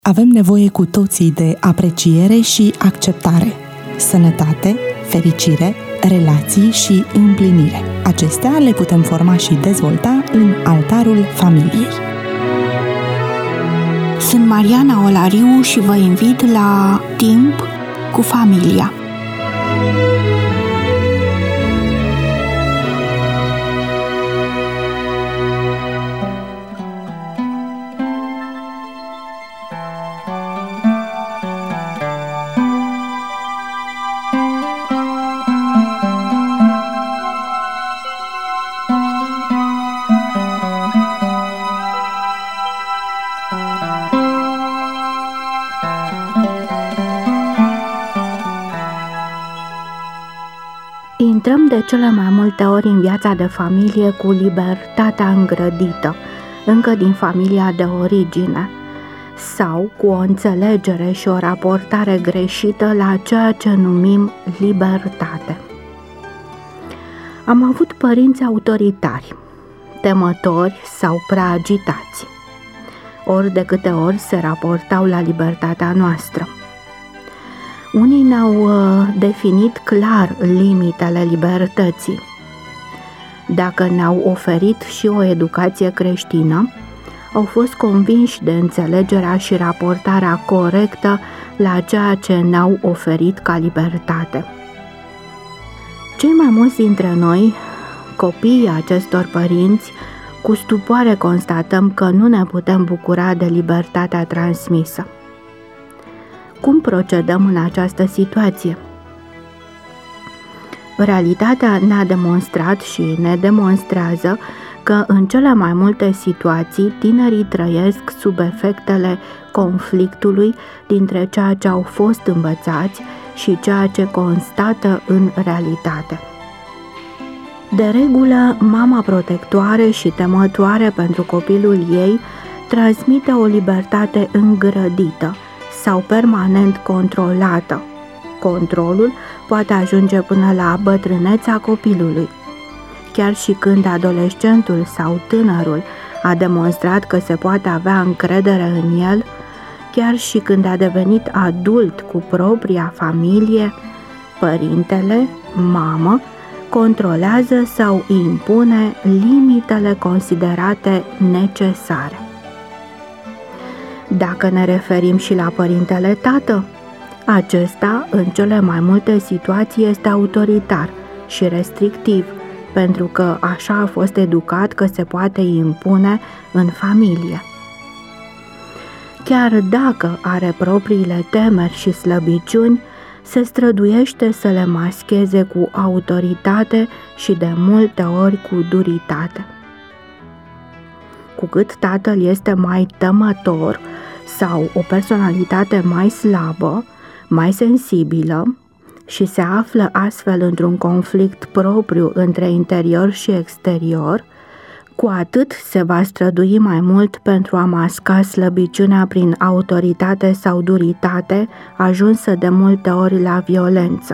Avem nevoie cu toții de apreciere și acceptare, sănătate, fericire, relații și împlinire. Acestea le putem forma și dezvolta în altarul familiei. Sunt Mariana Olariu și vă invit la Timp cu familia. Intrăm de cele mai multe ori în viața de familie cu libertatea îngrădită, încă din familia de origine, sau cu o înțelegere și o raportare greșită la ceea ce numim libertate. Am avut părinți autoritari, temători sau prea agitați, ori de câte ori se raportau la libertatea noastră. Unii ne-au definit clar limitele libertății. Dacă ne-au oferit și o educație creștină, au fost convinși de înțelegerea și raportarea corectă la ceea ce ne-au oferit ca libertate. Cei mai mulți dintre noi, copiii acestor părinți, cu stupoare constatăm că nu ne putem bucura de libertatea transmisă. Cum procedăm în această situație? Realitatea ne-a demonstrat și ne demonstrează că în cele mai multe situații tinerii trăiesc sub efectele conflictului dintre ceea ce au fost învățați și ceea ce constată în realitate. De regulă, mama protectoare și temătoare pentru copilul ei transmite o libertate îngrădită sau permanent controlată. Controlul poate ajunge până la bătrânețea copilului. Chiar și când adolescentul sau tânărul a demonstrat că se poate avea încredere în el, chiar și când a devenit adult cu propria familie, părintele, mamă, controlează sau impune limitele considerate necesare. Dacă ne referim și la părintele tată, acesta, în cele mai multe situații, este autoritar și restrictiv, pentru că așa a fost educat că se poate impune în familie. Chiar dacă are propriile temeri și slăbiciuni, se străduiește să le mascheze cu autoritate și de multe ori cu duritate. Cu cât tatăl este mai temător sau o personalitate mai slabă, mai sensibilă și se află astfel într-un conflict propriu între interior și exterior, cu atât se va strădui mai mult pentru a masca slăbiciunea prin autoritate sau duritate, ajunsă de multe ori la violență.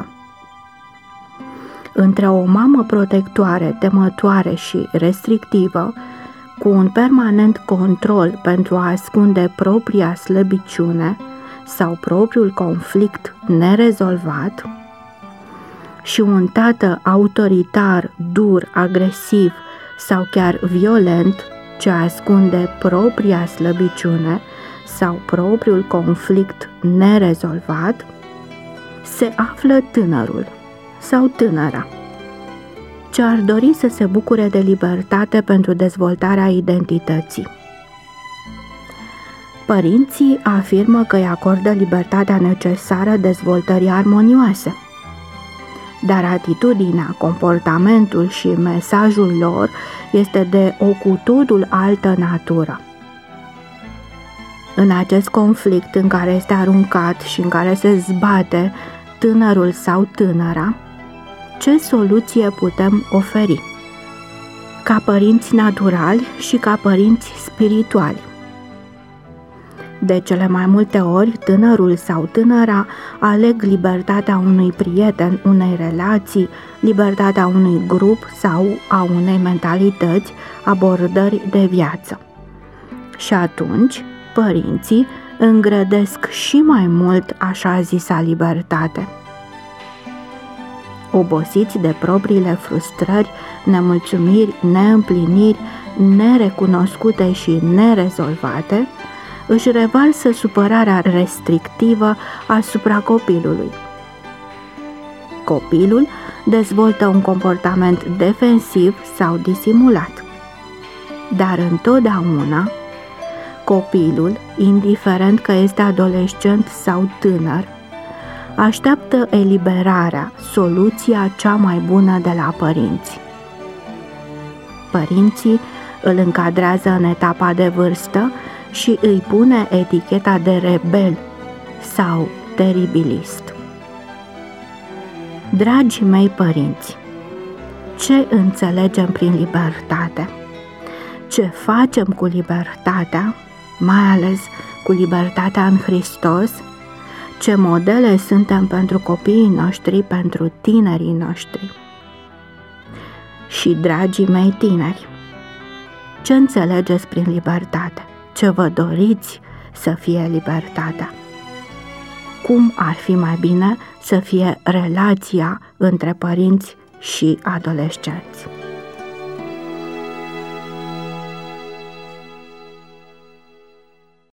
Între o mamă protectoare, temătoare și restrictivă, cu un permanent control pentru a ascunde propria slăbiciune sau propriul conflict nerezolvat, și un tată autoritar, dur, agresiv sau chiar violent, ce ascunde propria slăbiciune sau propriul conflict nerezolvat, se află tânărul sau tânăra, ce ar dori să se bucure de libertate pentru dezvoltarea identității. Părinții afirmă că îi acordă libertatea necesară dezvoltării armonioase, dar atitudinea, comportamentul și mesajul lor este de o cu totul altă natură. În acest conflict în care este aruncat și în care se zbate tânărul sau tânăra, ce soluție putem oferi? Ca părinți naturali și ca părinți spirituali. De cele mai multe ori, tânărul sau tânăra aleg libertatea unui prieten, unei relații, libertatea unui grup sau a unei mentalități, abordări de viață. Și atunci, părinții îngrădesc și mai mult așa zisa libertate. Obosiți de propriile frustrări, nemulțumiri, neîmpliniri, nerecunoscute și nerezolvate, își revarsă supărarea restrictivă asupra copilului. Copilul dezvoltă un comportament defensiv sau disimulat. Dar întotdeauna, copilul, indiferent că este adolescent sau tânăr, așteaptă eliberarea, soluția cea mai bună de la părinți. Părinții îl încadrează în etapa de vârstă și îi pune eticheta de rebel sau teribilist. Dragii mei părinți, ce înțelegem prin libertate? Ce facem cu libertatea, mai ales cu libertatea în Hristos? Ce modele suntem pentru copiii noștri, pentru tinerii noștri? Și dragii mei tineri, ce înțelegeți prin libertate? Ce vă doriți să fie libertatea? Cum ar fi mai bine să fie relația între părinți și adolescenți?